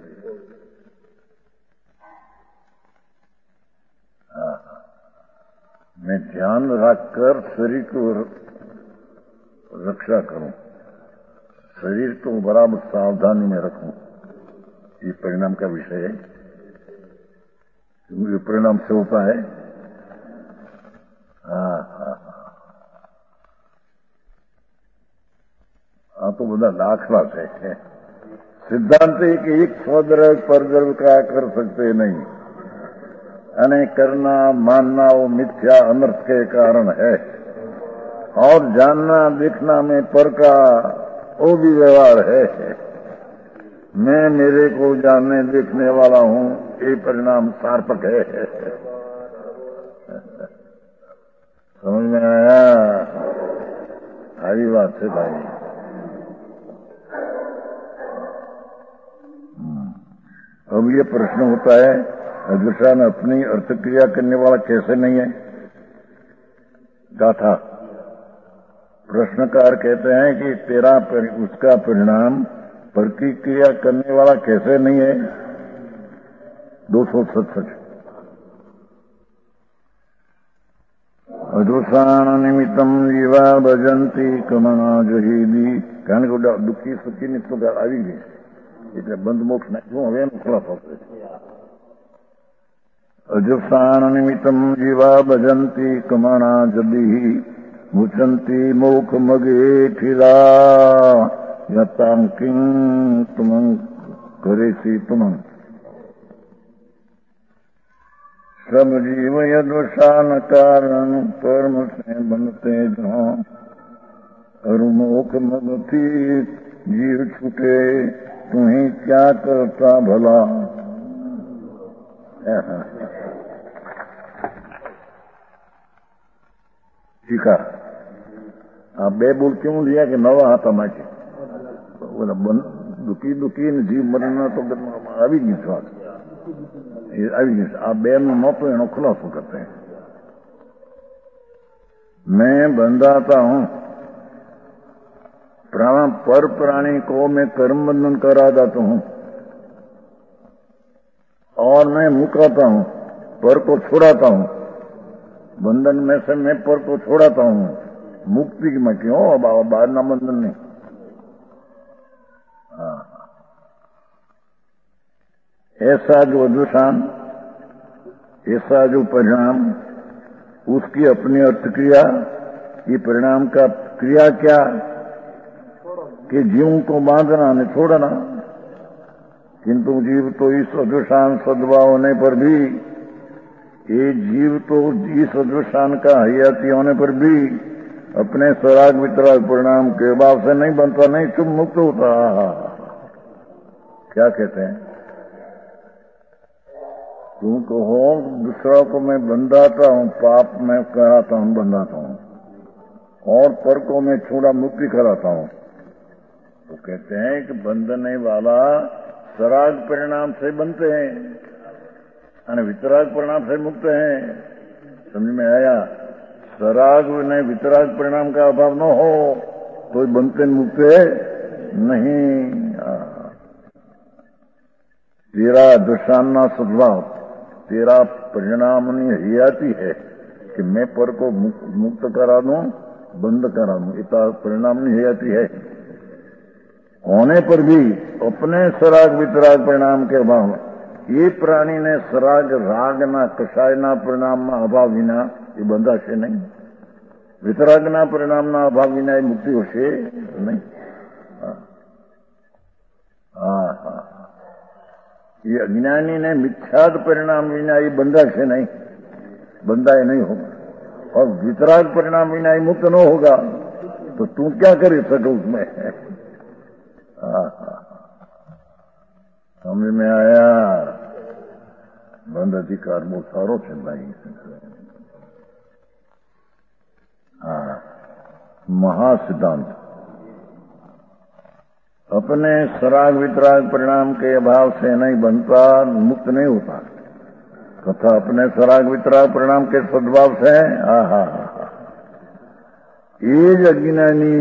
मैं ध्यान रखकर शरीर को रक्षा करूं, शरीर को बराबर सावधानी में रखूं, ये परिणाम का विषय है। ये परिणाम से होता है। तो બધા દાખલા છે, સિદ્ધાંત એક સ્વદ્રવ પરદ્રવ का कर सकते नहीं, अने करना मानना वो मिथ्या अनर्थ के कारण है, और जानना देखना में पर का वो भी व्यवहार है। मैं मेरे को जानने देखने वाला हूं, ये परिणाम सार्थक है। समझ में आया? सारी बात है भाई। अब ये प्रश्न होता है, अदृश्यान अपनी अर्थ क्रिया करने वाला कैसे नहीं है? गाथा प्रश्नकार कहते हैं कि उसका परिणाम पर की क्रिया करने वाला कैसे नहीं है? 267 अदृशान निमित्तम जीवा भजंती कमना जहीदी કારણ કે દુઃખી સુખીની તો આવી ગઈ એટલે બંધ મોક્ષ નાખ્યું. હવે એનો ખુલાસો કરે છે. અજસાન નિમિત્તમ જીવા ભજંતી કમના જદી મુચંતી મોખ મગે ઠીલા યતામ કિં તુમં કરેસી તુમં सब जीव यदवशान कारण कर्म से बनते जहाँ अरुमोख मगती जीव छूटे तुम्हें क्या करता भला. ठीक है. आप बे बोल क्यों लिया कि नवा हाथा माचे दुखी जीव मरना तो આવી ગયું સ્વાદ આવી ગયું. આ બે નો નહોતો એનો ખુલાસો કરते हैं. मैं बंधाता हूं पर प्राणी को मैं कर्म बंधन करा देता हूं और मैं मुकाता हूं, पर को छोड़ाता हूं. बंधन में से मैं पर को छोड़ाता हूं. मुक्ति में क्यों? बाहर ना बंधन नहीं. ऐसा जो अदृशान, ऐसा जो परिणाम, उसकी अपनी अर्थ क्रिया, ये परिणाम का क्रिया क्या कि जीवों को बांधना नहीं छोड़ना. किंतु जीव तो इस अदृशान सद्भाव होने पर भी, ये जीव तो इस अदृशान का हयाती होने पर भी अपने स्वराग वितराग परिणाम के अभाव से नहीं बनता, नहीं चुप मुक्त होता. क्या कहते हैं? तुम कहो दूसरा को मैं बंधाता हूं, पाप में कराता हूं, बंधाता हूं, और पर को मैं छूड़ा मुक्ति कराता हूं. तो कहते हैं कि बंधने वाला सराग परिणाम से बनते हैं और वितराग परिणाम से मुक्त हैं. समझ में आया? सराग ने वितराग परिणाम का अभाव न हो तो बनते मुक्त नहीं. तेरा दृशाना सद्भाव, तेरा परिणाम हयाती है कि मैं पर को मुक्त करा दूं, बंद करा दूं. इतना परिणाम नहीं हयाती है. होने पर भी अपने सराग वितराग परिणाम के अभाव, ये प्राणी ने सराग रागना कषायना परिणामना अभाव विना ये બંધાશે નહીં. વિતરાગના પરિણામના અભાવ વિના એ મુક્તિ હશે નહીં. ये अज्ञानी ने मिथ्याद परिणाम विना ये बंधाશે नहीं, बंधाए नहीं होगा. और वितराग परिणाम विना ये मुक्त न होगा. तो तू क्या कर सके उसमें? समझ में आया? बंध अधिकार बहुत सारो છે भाई. महासिद्धांत अपने सराग वितराग परिणाम के अभाव से नहीं बनता, मुक्त नहीं होता, तथा अपने सराग वितराग परिणाम के सद्भाव से ये ज अज्ञानी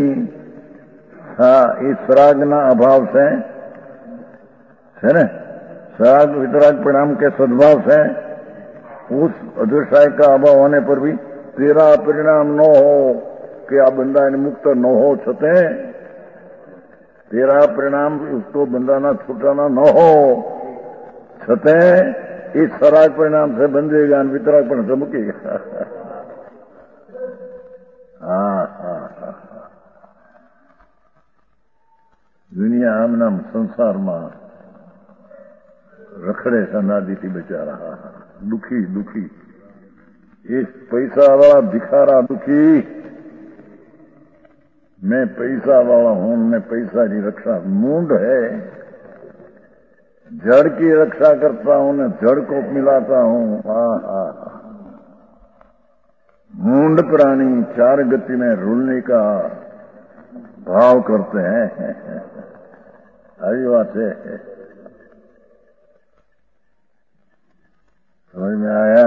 इस सरागना अभाव से है न, सराग वितराग परिणाम के सद्भाव से उस अदृश्य का अभाव होने पर भी तेरा परिणाम न हो कि आ बंदा मुक्त न हो छते, तेरा परिणाम उसको बंधाना छुटाना न हो छते इस सराग परिणाम से बंधेगा, वितराग परिणाम से मुकेगा. दुनिया आमना संसार में रखड़े सनादी थी बेचारा, दुखी दुखी. एक पैसा वाला भिखारा दुखी, मैं पैसा वाला हूं, मैं पैसा की रक्षा, मूंड है, जड़ की रक्षा करता हूं, मैं जड़ को मिलाता हूं. मूंड प्राणी चार गति में रुलने का भाव करते हैं. आई बात है. समझ में आया?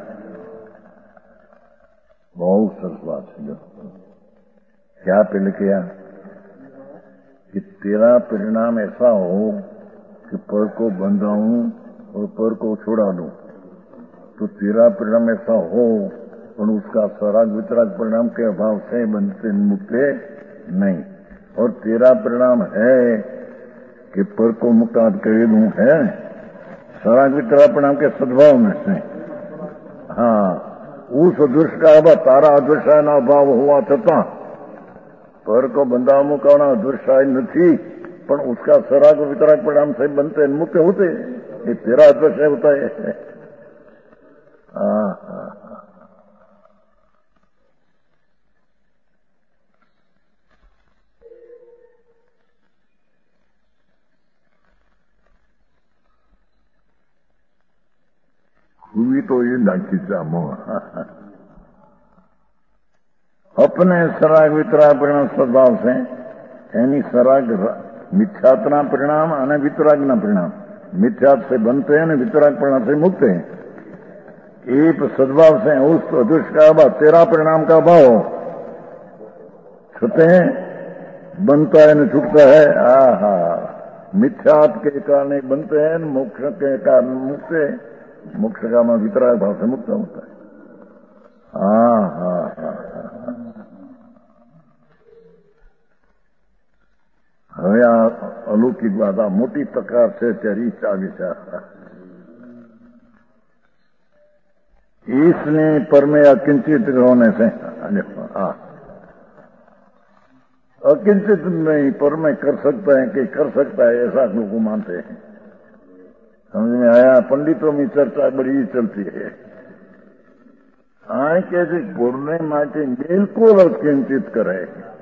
बहुत सरस बात है। क्या पहले किया कि तेरा परिणाम ऐसा हो कि पर को बंधाऊं और पर को छुड़ा दूं, तो तेरा परिणाम ऐसा हो पर उसका स्वराग वितराग परिणाम के अभाव से बनते मुक्ते नहीं। और तेरा परिणाम है कि पर को मुक्ताद कर दूं, है स्वराग वितराग परिणाम के सद्भाव में से। हाँ, उस अदृश्य का अभाव तारा अदृश्य ना अभाव हुआ छता पर को बंधा मुकाना अदृश्य नहीं, पर उसका स्वराग वितराग परिणाम से बनते मुक्त होते। ये तेरा अदृश्य होता है। हुई तो ये नाची चामो अपने सराग वितराग परिणाम सद्भाव से, यानी सराग मिथ्यात्ना परिणाम और वितरागना परिणाम। मिथ्यात से बनते हैं, वितराग परिणाम से मुक्त है। एक सद्भाव से उस अदृश्य का अभाव, तेरा परिणाम का अभाव छूते हैं, बनता है न छूटता है। आहा, मिथ्यात के कारण बनते हैं, मोक्ष के कारण मुक्त है। मोक्ष का मन वितराग भाव से मुक्त होता है। હવે આ અલૌકિક વાત આ મોટી તકરાર છે ત્યારે ઈચ્છા વિચાર ईसने पर में अकिंचित होने से अकिंचित नहीं पर में कर सकता है कि कर सकता है, ऐसा लोग मानते हैं। समझ में आया? पंडितों में चर्चा बड़ी चलती है। आए कैसे बोलने माटे बिल्कुल अकिंचित करे।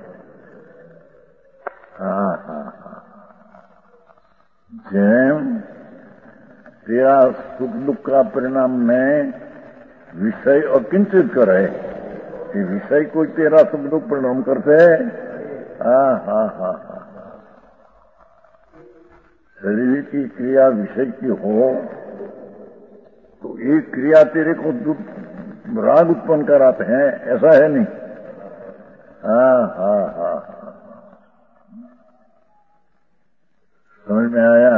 जेम तेरा सुख दुख का परिणाम में विषय अकिंचित करे, कि विषय कोई तेरा सुख दुख परिणाम करते है। शरीर की क्रिया विषय की हो तो एक क्रिया तेरे को राग उत्पन्न कराते हैं, ऐसा है नहीं। समझ में आया?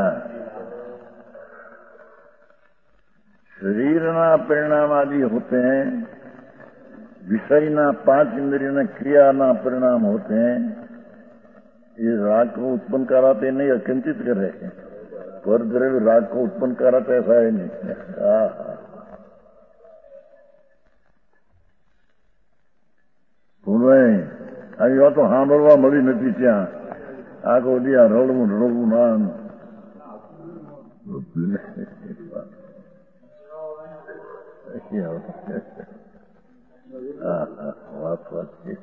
शरीर ना परिणाम आदि होते हैं, विषय ना पांच इंद्रिय ना क्रिया ना परिणाम होते हैं। ये राग को उत्पन्न कराते नहीं, अकिंचित करे। पर द्रव्य राग को उत्पन्न कराते, ऐसा है नहीं। बोलो तो हाँ बोलवा मળી નથી ત્યાં આખો દિયા રડવું રડવું ના વાત છે।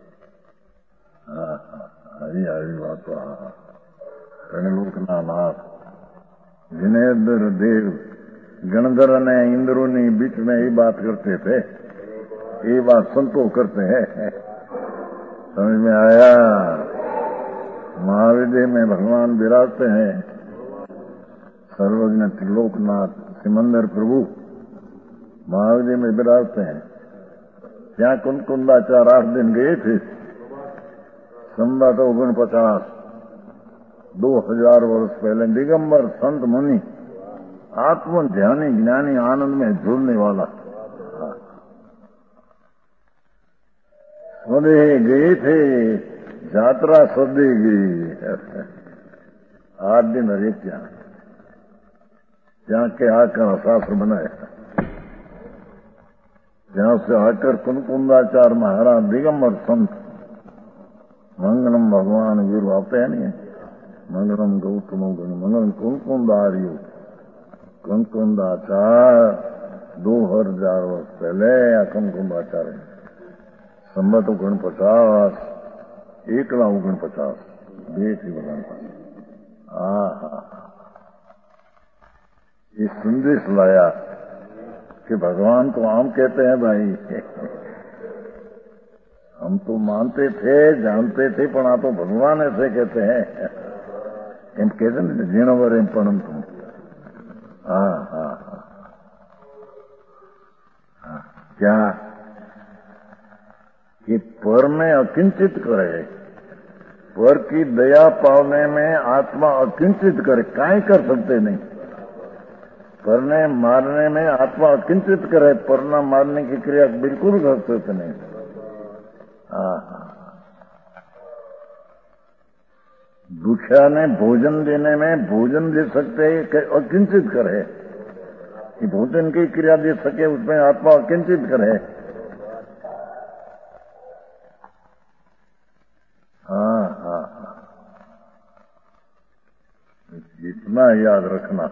આવી આવી વાતો ગણલોકના નાથ વિનયધર દેવ गणधर ने इंद्रों ने बीच में ये बात करते थे, ये बात संतो करते हैं। समझ में आया? महाविद्य में भगवान विराजते हैं, सर्वज्ञ त्रिलोकनाथ सिमंदर प्रभु महाविद्य में विराजते हैं। ત્યાં कुंकुंदाचार 8 दिन गए थे। संवत 49 2000 वर्ष पहले दिगंबर संत मुनि आत्म ध्यानी ज्ञानी आनंद में झूलने वाला स्वदेह गए थे, यात्रा स्वदेह गई। 8 दिन रहे ત્યાં के आकर शास्त्र बनाया। जहां से आकर कुंकुंदाचार महाराज दिगंबर संत मंगलम भगवान गुरु आते हैं नहीं, मंगलम गौतम मंगलम कुंकुंदारियो कुंकुंदाचार 2000 वर्ष पहले कुंकुंदाचार्य संबत 49 एकला 49 बेटी बना ये संदेश लाया कि भगवान तो आम कहते हैं भाई, हम तो मानते थे जानते थे, पर आ तो भगवान ऐसे कहते हैं। एम कहते ना जीणवर एम पण तुम क्या कि पर में अकिंचित करे, पर की दया पावने में आत्मा अकिंचित करे, काई कर सकते नहीं। परने मारने में आत्मा अकिंचित करे, परना मारने की क्रिया बिल्कुल कर सकते नहीं। भूख्या ने भोजन देने में भोजन दे सकते अकिंचित करे, कि भोजन की क्रिया दे सके उसमें आत्मा अकिंचित करे। इतना याद रखना।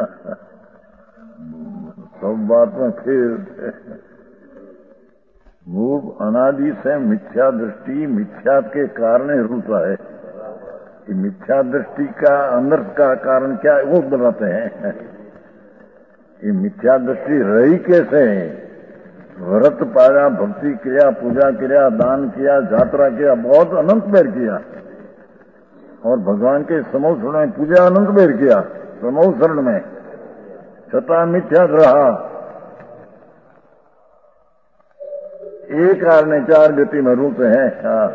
सब बात में फिर मूल अनादि से मिथ्या दृष्टि मिथ्या के कारण रूपा है कि मिथ्या दृष्टि का अनर्थ का कारण क्या है वो बताते हैं। ये मिथ्या दृष्टि रही कैसे? व्रत पाया, भक्ति किया, पूजा किया, दान किया, यात्रा किया, बहुत अनंत बेर किया, और भगवान के समूह शरण में पूजा अनंत बेर किया, समूह शरण में, छठा मिथ्या रहा। एक कारण चार गति में रूप है।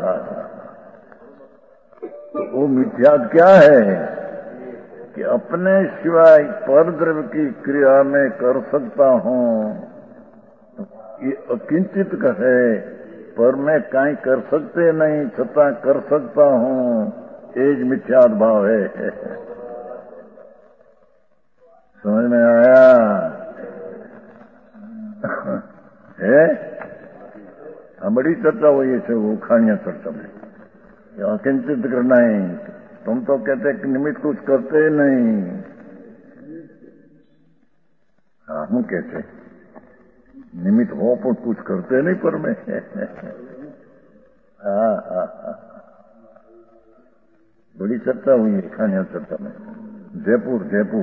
वो मिथ्या क्या है कि अपने सिवाय पर द्रव्य की क्रिया में कर सकता हूं, ये अकिंचित कहे, पर मैं काई कर सकते नहीं छता कर सकता हूं, एक मिथ्या भाव है। समझ में आया है? बड़ी चर्चा हुई है वो खानिया चर्चा में, अकिंचित करना है। तुम तो कहते कि निमित्त कुछ करते नहीं। हम कहते निमित्त हो पर कुछ करते नहीं पर में। बड़ी चर्चा हुई है खानिया चर्चा में, जयपुर।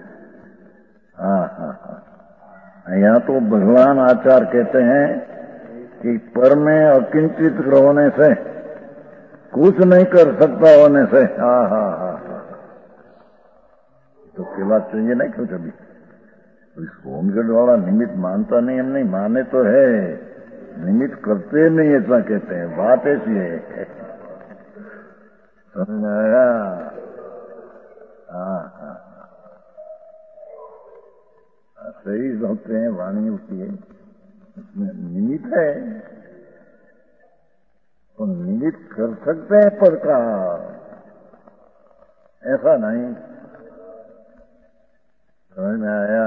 यहाँ तो भगवान आचार्य कहते हैं कि पर में अकिंचित होने से, कुछ नहीं कर सकता होने से, तो केला चाहिए नहीं क्यों कभी? होमगढ़ वाला निमित्त मानता नहीं, हम नहीं माने तो है, निमित्त करते नहीं ऐसा कहते हैं, बात ऐसी है। समझ आया? सही होते हैं, वाणी होती है, उसमें निमित्त है, तो निमित्त कर सकते हैं पर का, ऐसा नहीं। समझ में आया?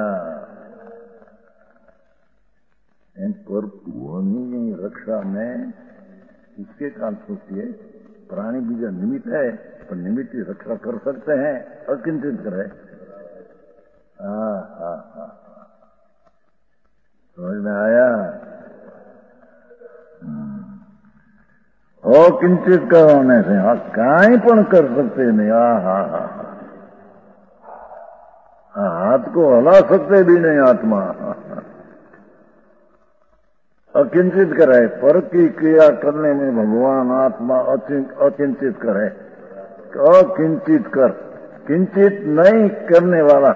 पर भूमि रक्षा में इसके कारण सोचिए, प्राणी बीजा निमित्त है, पर निमित्त की रक्षा कर सकते हैं, अकिंचित करे। समझ में आया? अकिंचित करने से काई पण कर सकते नहीं। हाथ को हला सकते भी नहीं आत्मा, अकिंचित करे। पर की क्रिया करने में भगवान आत्मा अकिंचित करे, अकिंचित कर, किंचित नहीं करने वाला।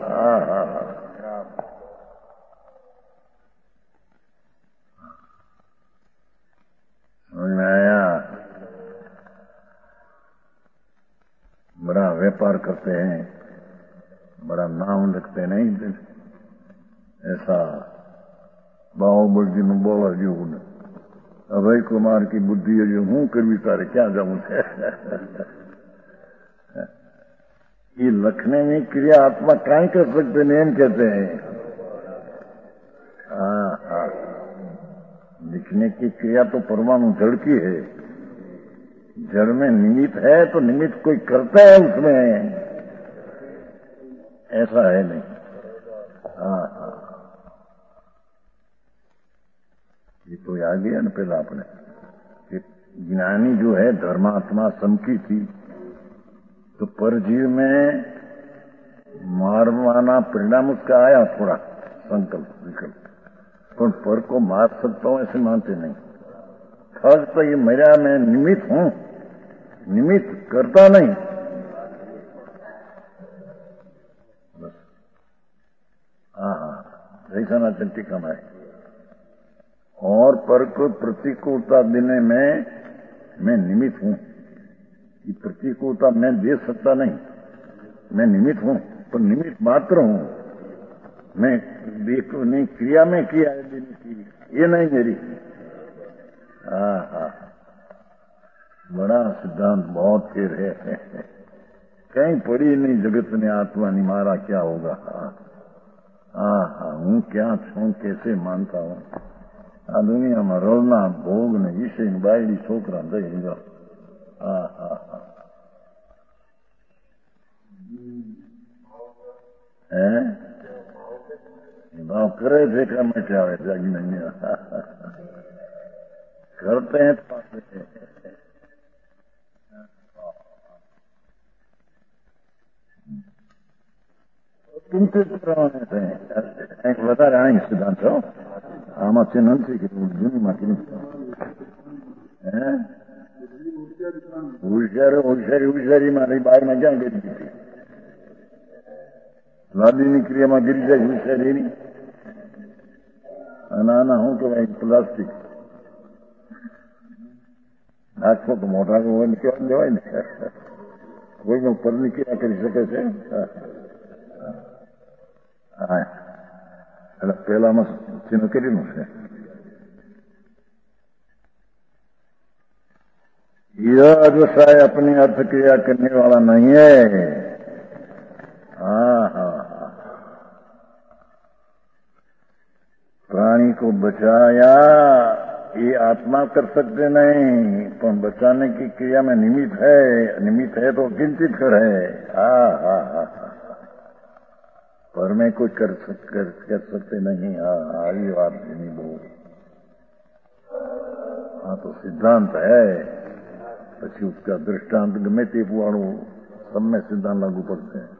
समझ में आया? बड़ा व्यापार करते हैं, बड़ा नाम रखते नहीं, ऐसा बाहुबली में बोला जो अभय कुमार की बुद्धि है जो हूं कर भी तारे क्या जाऊं। ये लखने में क्रिया आत्मा काई कर सकते नियम कहते हैं। लिखने की क्रिया तो परमाणु जड़ की है, जड़ में निमित्त है तो निमित्त कोई करता है उसमें, ऐसा है नहीं। ये तो याद गया ना पहला अपने, ज्ञानी जो है धर्मात्मा समकी थी, तो परजीव में मारवाना परिणाम उसका आया, थोड़ा संकल्प विकल्प, तो पर को मार सकता हूं ऐसे मानते नहीं। फर्ज तो ये मेरा मैं निमित्त हूं, निमित्त करता नहीं। ऐसा ना टीका में और पर को प्रतिकूलता देने में मैं निमित्त हूं। ये प्रतिकूलता मैं दे सकता नहीं, मैं निमित्त हूं, तो निमित्त मात्र हूं। मैं देख नहीं, क्रिया में किया है देने की, ये नहीं मेरी। बड़ा सिद्धांत बहुत फिर है, कहीं पड़ी नहीं जगत ने आत्मा नहीं, मारा क्या होगा। हूं क्या छू कैसे मानता हूं। आ दुनिया में रोलना भोग ने विषय बायडी छोकरा दई जाओ। भाव करे थे क्या मैं क्या जागी नहीं करते हैं चिंतित વધારે આઈ સિદ્ધાંત આમાં છે નથી કે જૂનીમાં કે હોશિયારીમાં રહી બહારમાં ક્યાં ગઈ હતી લાદીની ક્રિયામાં ગીરી જાય હોશિયારીની અને આના શું કહેવાય પ્લાસ્ટિક નાખો તો મોટા હોય ને કેવા દેવાય ને કોઈને ઉપરની ક્રિયા કરી શકે છે. એટલે પહેલામાં ચિહ્ન કરેલું છે. यह व्यवसाय अपनी अर्थ क्रिया करने वाला नहीं है. प्राणी को बचाया ये आत्मा कर सकते नहीं, पर बचाने की क्रिया में निमित्त है तो किंचित कर है. पर मैं कुछ कर सकते नहीं. ये बात नहीं बोल. तो सिद्धांत है, પછી उसका दृष्टांत गमे ते पुआणो सब में सिद्धांत लागू पड़ते हैं.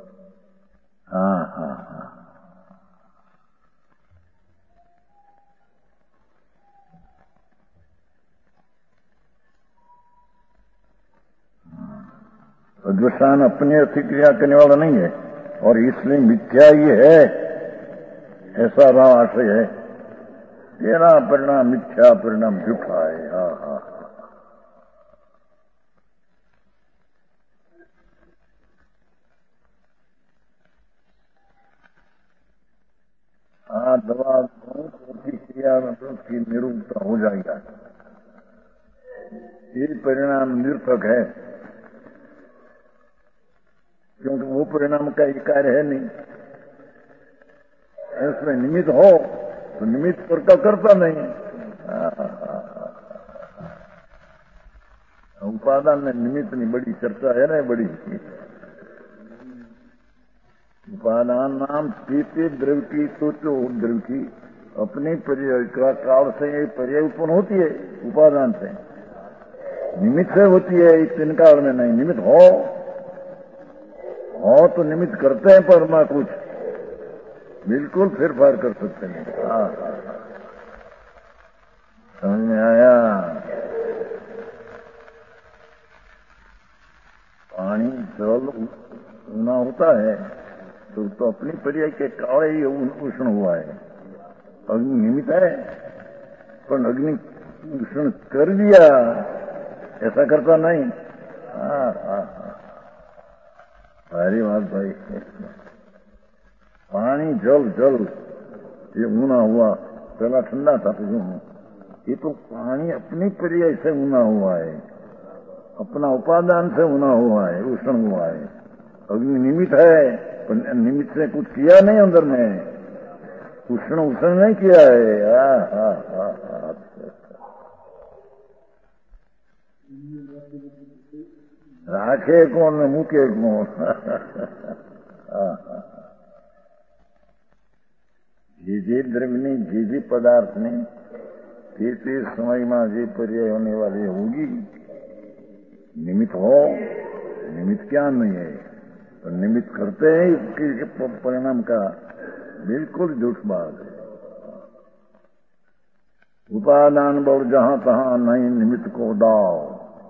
अद्वैतान अपनी अर्थ क्रिया करने वाला नहीं है और इसलिए मिथ्या ही है, ऐसा राम आशय है. तेरा परिणाम मिथ्या, परिणाम झूठा है. दवा क्रिया की निरूपता हो जाएगा. ये परिणाम निरर्थक है, क्योंकि वो परिणाम का एक कार्य है नहीं. इसमें निमित्त हो तो निमित्त करता नहीं. उपादान में निमित्त नहीं, बड़ी चर्चा है ना. बड़ी उपादान नाम स्थिति द्रव्य की सोचो द्रव्य की अपनी पर्याय काल से पर्याय उत्पन्न होती है. उपादान से निमित्त से होती है, तीन काल में नहीं. निमित्त हो तो निमित्त करते हैं, पर मैं कुछ बिल्कुल फेरफार कर सकते नहीं. समझ में आया. पानी जल ऊना होता है तो अपनी पर्याय के काले ही उष्ण हुआ है. अग्नि निमित्त है, पर अग्नि उष्ण कर दिया, ऐसा करता नहीं. सारी बात भाई. पानी जल ये ऊना हुआ, पहला ठंडा था तो ये तो पानी अपनी पर्याय से ऊना हुआ है, अपना उपादान से ऊना हुआ है, उष्ण हुआ है. अग्नि निमित्त है, पर निमित्त से कुछ किया नहीं अंदर में, उष्ण नहीं किया है. राखे कौन ने मूके कौन. जे द्रव्य जे पदार्थ ने ते समय में जे पर्याय होने वाली होगी. निमित्त हो, निमित्त क्या नहीं है, तो निमित्त करते हैं इसके परिणाम का बिल्कुल झूठ बात है. उपादान बल जहां तहां नहीं निमित्त को दाव.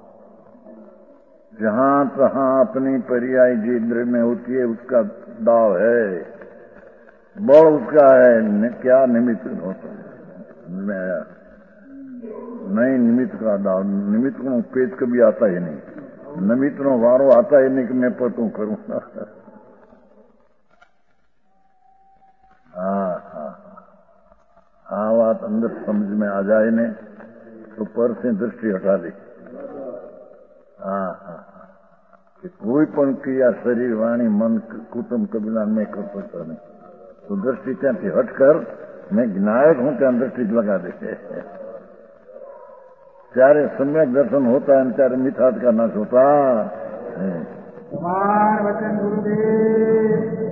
जहां तहां अपनी पर्याय जी द्रव्य में होती है उसका दाव है, बल उसका है, क्या निमित्त होता है. समझ में आया? नहीं, निमित्त का डाल, निमित्त को पेच कभी आता ही नहीं, निमित्त नो वारो आता ही नहीं कि मैं पतू करूं। हाँ बात अंदर समझ में आ जाए ने तो पर से दृष्टि हटा दी। कि कोई पण क्रिया शरीर वाणी मन कुटुंब कबीला में कर सकता नहीं, तो दृष्टि त्या हट कर मैं ज्ञायक हूं त्या दृष्टि लगा दे। त्यारे सम्यक दर्शन होता है, त्यारे मिथ्यात्व का नाश होता है। कुमार वचन गुरुदेव।